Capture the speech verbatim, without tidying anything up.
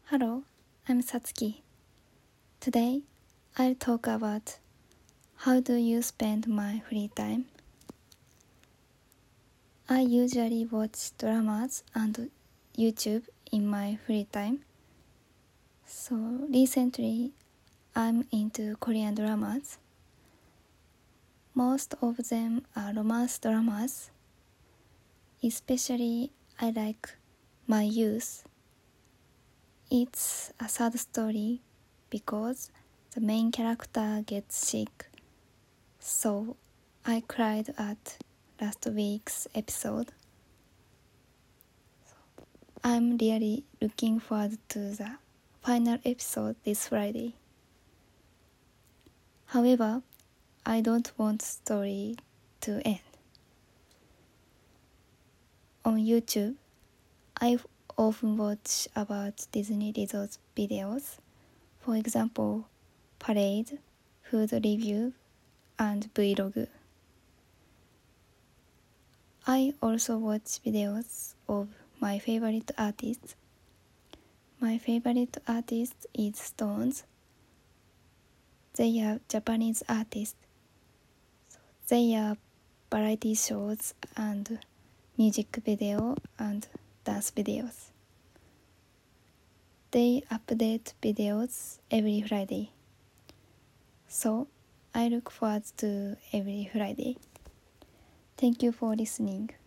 Hello, I'm Satsuki. Today, I'll talk about how do you spend my free time. I usually watch dramas and YouTube in my free time. So recently, I'm into Korean dramas. Most of them are romance dramas. Especially, I like My Youth. It's a sad story because the main character gets sick. So I cried at last week's episode. I'm really looking forward to the final episode this Friday. However, I don't want the story to end. On YouTube, I often watch about Disney resort videos. For example, parade, food review, and Vlog. I also watch videos of my favorite artists. My favorite artist is Stones. They are Japanese artists. They are variety shows and music video and dance videos. They update videos every Friday. So I look forward to every Friday. Thank you for listening.